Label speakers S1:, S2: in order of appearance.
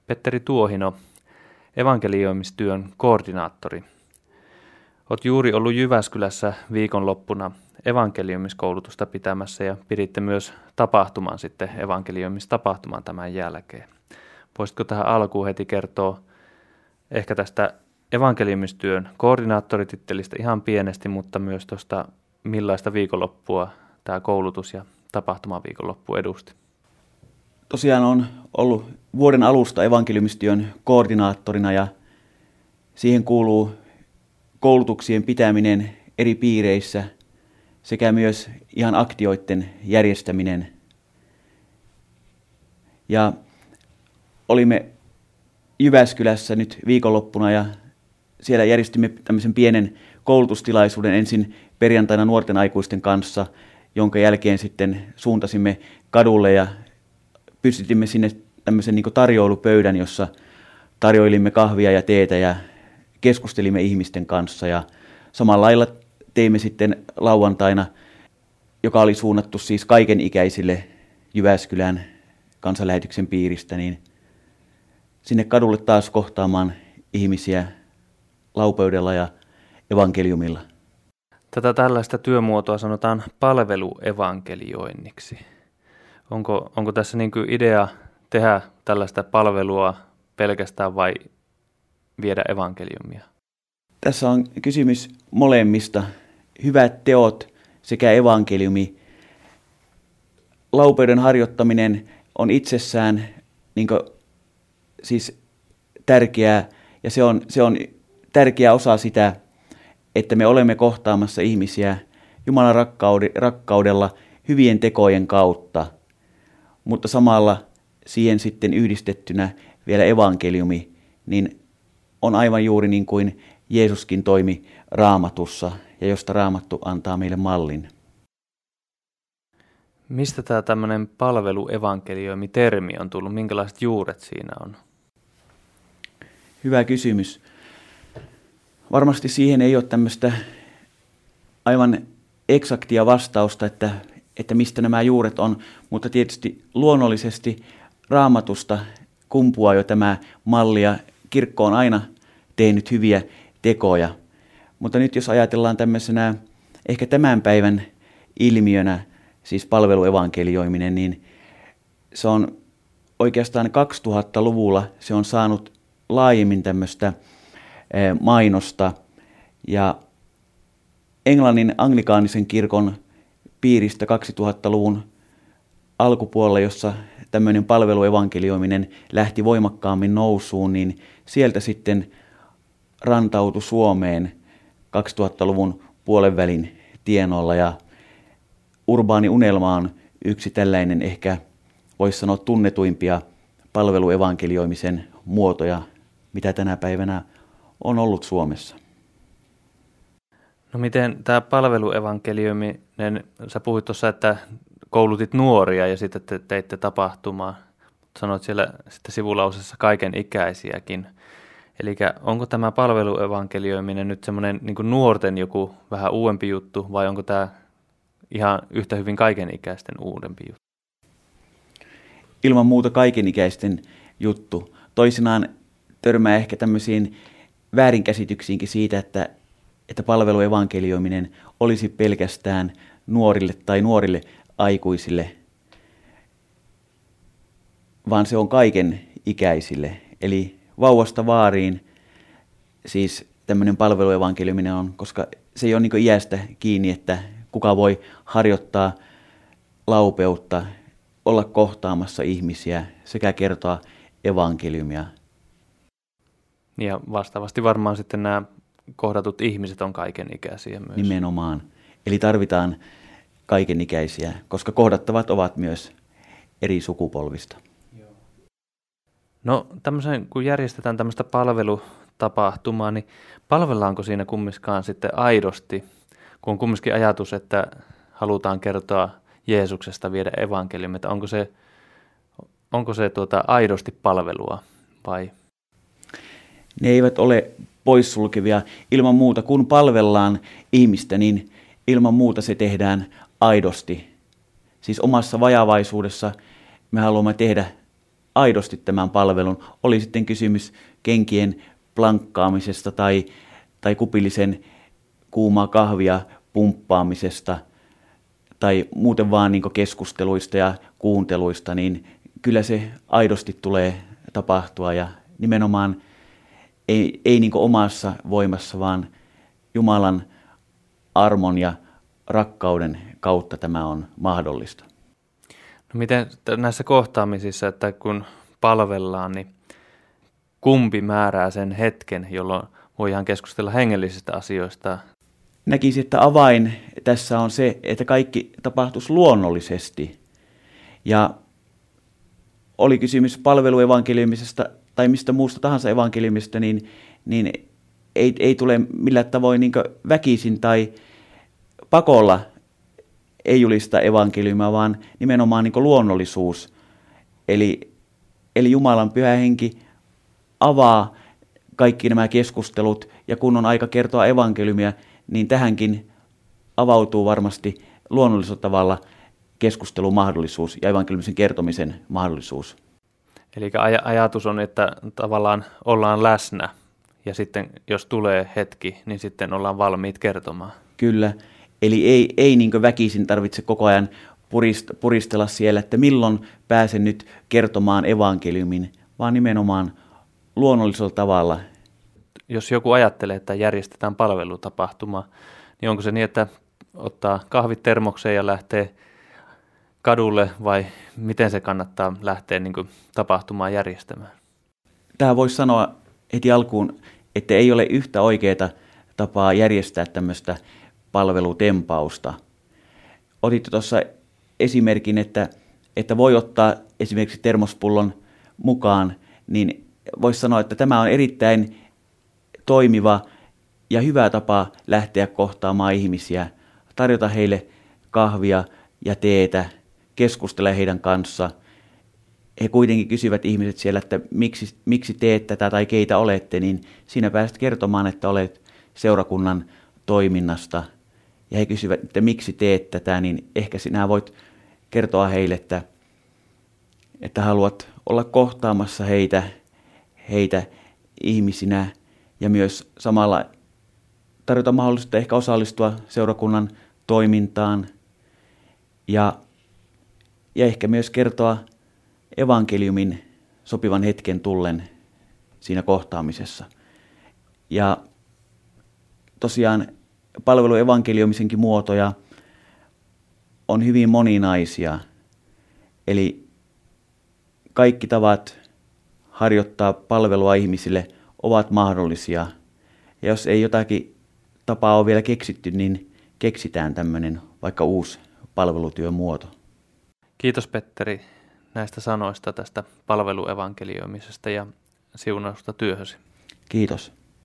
S1: Petteri Tuohino, evankelioimistyön koordinaattori. Olet juuri ollut Jyväskylässä viikonloppuna evankelioimiskoulutusta pitämässä ja piditte myös tapahtuman sitten, evankelioimistapahtuman tämän jälkeen. Voisitko tähän alkuun heti kertoa ehkä tästä evankelioimistyön koordinaattoritittelistä ihan pienesti, mutta myös tuosta millaista viikonloppua tämä koulutus ja tapahtumaviikonloppu edusti?
S2: Tosiaan on ollut vuoden alusta evankeliumistyön koordinaattorina ja siihen kuuluu koulutuksien pitäminen eri piireissä sekä myös ihan aktioiden järjestäminen. Ja olimme Jyväskylässä nyt viikonloppuna ja siellä järjestimme tämmöisen pienen koulutustilaisuuden ensin perjantaina nuorten aikuisten kanssa, jonka jälkeen sitten suuntasimme kadulle ja pystytimme sinne tämmöisen niin kuin tarjoilupöydän, jossa tarjoilimme kahvia ja teetä ja keskustelimme ihmisten kanssa. Ja samalla lailla teimme sitten lauantaina, joka oli suunnattu siis kaikenikäisille Jyväskylän kansanlähetyksen piiristä, niin sinne kadulle taas kohtaamaan ihmisiä laupöydällä ja evankeliumilla.
S1: Tätä tällaista työmuotoa sanotaan palveluevankelioinniksi. Onko tässä niin kuin idea tehdä tällaista palvelua pelkästään vai viedä evankeliumia?
S2: Tässä on kysymys molemmista. Hyvät teot sekä evankeliumi. Laupöydän harjoittaminen on itsessään niin kuin, siis tärkeää ja se on tärkeä osa sitä, että me olemme kohtaamassa ihmisiä Jumalan rakkaudella hyvien tekojen kautta, mutta samalla siihen sitten yhdistettynä vielä evankeliumi, niin on aivan juuri niin kuin Jeesuskin toimi Raamatussa ja josta Raamattu antaa meille mallin.
S1: Mistä tämä tämmöinen palveluevankelioimi-termi on tullut? Minkälaiset juuret siinä on?
S2: Hyvä kysymys. Varmasti siihen ei ole tämmöistä aivan eksaktia vastausta, että mistä nämä juuret on, mutta tietysti luonnollisesti Raamatusta kumpuaa jo tämä malli ja kirkko on aina tehnyt hyviä tekoja. Mutta nyt jos ajatellaan tämmöisenä ehkä tämän päivän ilmiönä, siis palveluevankelioiminen, niin se on oikeastaan 2000-luvulla se on saanut laajemmin tämmöistä mainosta ja Englannin anglikaanisen kirkon piiristä 2000-luvun alkupuolella, jossa tämmöinen palveluevankelioiminen lähti voimakkaammin nousuun, niin sieltä sitten rantautui Suomeen 2000-luvun puolenvälin tienoilla ja urbaani unelma on yksi tällainen ehkä voisi sanoa tunnetuimpia palveluevankelioimisen muotoja, mitä tänä päivänä on ollut Suomessa.
S1: No miten tämä palveluevankelioiminen, sä puhuit tuossa, että koulutit nuoria ja sitten te teitte tapahtumaa. Sanoit siellä sitten sivulausessa kaiken ikäisiäkin. Eli onko tämä palveluevankelioiminen nyt semmoinen niin kuin nuorten joku vähän uudempi juttu vai onko tämä ihan yhtä hyvin kaikenikäisten uudempi juttu?
S2: Ilman muuta kaikenikäisten juttu. Toisinaan törmää ehkä tämmöisiin väärinkäsityksiinkin siitä, että palveluevankelioiminen olisi pelkästään nuorille tai nuorille aikuisille, vaan se on kaiken ikäisille. Eli vauvasta vaariin siis tämmöinen palveluevankeliuminen on, koska se ei ole niin kuin iästä kiinni, että kuka voi harjoittaa laupeutta, olla kohtaamassa ihmisiä sekä kertoa evankeliumia.
S1: Ja vastaavasti varmaan sitten nämä kohdatut ihmiset on kaikenikäisiä myös.
S2: Nimenomaan. Eli tarvitaan kaikenikäisiä, koska kohdattavat ovat myös eri sukupolvista.
S1: No kun järjestetään tämmöistä palvelutapahtumaa, niin palvellaanko siinä kumminkaan sitten aidosti, kun on kumminkin ajatus, että halutaan kertoa Jeesuksesta, viedä evankeliumia, että onko se aidosti palvelua vai?
S2: Ne eivät ole poissulkevia. Ilman muuta, kun palvellaan ihmistä, niin ilman muuta se tehdään aidosti. Siis omassa vajavaisuudessa me haluamme tehdä aidosti tämän palvelun. Oli sitten kysymys kenkien plankkaamisesta tai kupillisen kuumaa kahvia pumppaamisesta tai muuten vaan niin keskusteluista ja kuunteluista, niin kyllä se aidosti tulee tapahtua ja nimenomaan ei niin omassa voimassa, vaan Jumalan armon ja rakkauden kautta tämä on mahdollista.
S1: No miten näissä kohtaamisissa, että kun palvellaan, niin kumpi määrää sen hetken, jolloin voidaan keskustella hengellisistä asioista?
S2: Näkisin, että avain tässä on se, että kaikki tapahtuisi luonnollisesti. Ja oli kysymys palveluevankeliumisesta tai mistä muusta tahansa evankeliumista, niin ei tule millään tavoin niin väkisin tai pakolla ei julista evankeliumia, vaan nimenomaan niin luonnollisuus. Eli Jumalan Pyhä Henki avaa kaikki nämä keskustelut, ja kun on aika kertoa evankeliumia, niin tähänkin avautuu varmasti luonnollisella tavalla keskustelumahdollisuus ja evankeliumisen kertomisen mahdollisuus.
S1: Eli ajatus on, että tavallaan ollaan läsnä, ja sitten jos tulee hetki, niin sitten ollaan valmiit kertomaan.
S2: Kyllä, eli ei niin väkisin tarvitse koko ajan puristella siellä, että milloin pääsen nyt kertomaan evankeliumin, vaan nimenomaan luonnollisella tavalla.
S1: Jos joku ajattelee, että järjestetään palvelutapahtuma, niin onko se niin, että ottaa kahvit termokseen ja lähtee kadulle, vai miten se kannattaa lähteä niin kuin tapahtumaan järjestämään? Tähän
S2: voisi sanoa heti alkuun, että ei ole yhtä oikeaa tapaa järjestää tämmöistä palvelutempausta. Otitte tuossa esimerkin, että voi ottaa esimerkiksi termospullon mukaan, niin voisi sanoa, että tämä on erittäin toimiva ja hyvä tapa lähteä kohtaamaan ihmisiä, tarjota heille kahvia ja teetä, keskustella heidän kanssa. He kuitenkin kysyvät ihmiset siellä, että miksi teet tätä tai keitä olette, niin siinä pääset kertomaan, että olet seurakunnan toiminnasta. Ja he kysyvät, että miksi teet tätä, niin ehkä sinä voit kertoa heille, että haluat olla kohtaamassa heitä ihmisinä ja myös samalla tarjota mahdollisuutta ehkä osallistua seurakunnan toimintaan ja ehkä myös kertoa evankeliumin sopivan hetken tullen siinä kohtaamisessa. Ja tosiaan palveluevankeliumisenkin muotoja on hyvin moninaisia, eli kaikki tavat harjoittaa palvelua ihmisille ovat mahdollisia. Ja jos ei jotakin tapaa ole vielä keksitty, niin keksitään tämmöinen vaikka uusi palvelutyön muoto.
S1: Kiitos Petteri näistä sanoista tästä palveluevankelioimisesta ja siunausta työhösi.
S2: Kiitos.